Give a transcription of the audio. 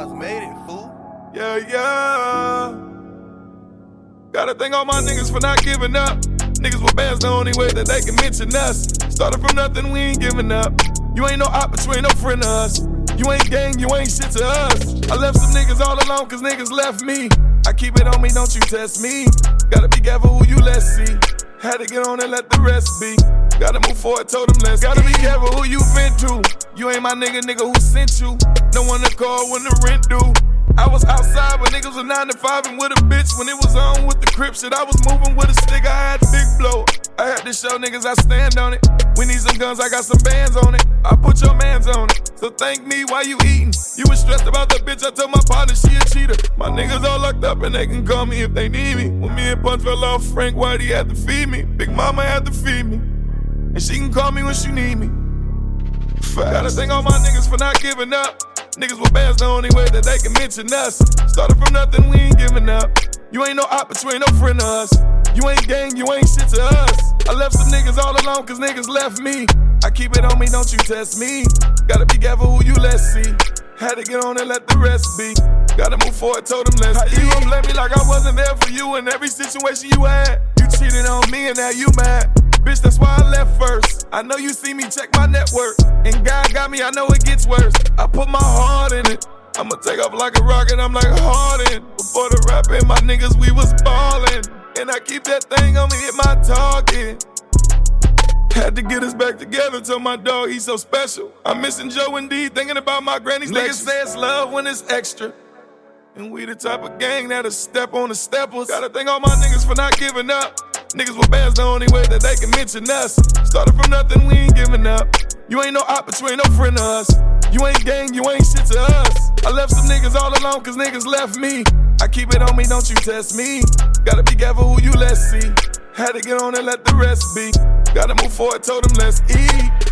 Nas made it, fool. Yeah, yeah. Gotta thank all my niggas for not giving up. Niggas with bands the only way that they can mention us. Started from nothing, we ain't giving up. You ain't no op, but you ain't no friend to us. You ain't gang, you ain't shit to us. I left some niggas all alone cause niggas left me. I keep it on me, don't you test me. Gotta be careful who you let see. Had to get on and let the rest be. Gotta move forward, told them let's Gotta be careful who you been to. You ain't my nigga who sent you. No one to call when the rent due. I was outside when niggas was 9 to 5 and with a bitch. When it was on with the crip shit, I was moving with a stick, I had a big blow. I had to show niggas I stand on it. We need some guns, I got some bands on it. I put your mans on it, so thank me while you eating. You was stressed about that bitch, I told my partner she a cheater. My niggas all locked up and they can call me if they need me. When me and Punch fell off, Frank Whitey had to feed me. Big Mama had to feed me, and she can call me when she need me. Gotta thank all my niggas for not giving up. Niggas with bands the only way that they can mention us. Started from nothing, we ain't giving up. You ain't no op, but you ain't no friend to us. You ain't gang, you ain't shit to us. I left some niggas all alone cause niggas left me. I keep it on me, don't you test me. Gotta be careful who you let see. Had to get on and let the rest be. Gotta move forward, told them let's eat. You gon' blame me like I wasn't there for you in every situation you had. You cheated on me and now you mad. Bitch, that's why I left first. I know you see me check my network. And God got me, I know it gets worse. I put my heart in it. I'ma take off like a rocket, I'm like Harden. Before the rapping, my niggas, we was ballin'. And I keep that thing on me, hit my target. Had to get us back together, tell my dog he's so special. I'm missing Joe indeed, thinking about my granny's lectures. Niggas say it's love when it's extra. And we the type of gang that'll step on the steppers. Gotta thank all my niggas for not giving up. Niggas with bands the only way that they can mention us. Started from nothing, we ain't giving up. You ain't no op, but you ain't no friend to us. You ain't gang, you ain't shit to us. I left some niggas all alone cause niggas left me. I keep it on me, don't you test me. Gotta be careful who you let see. Had to get on and let the rest be. Gotta move forward, told them let's eat.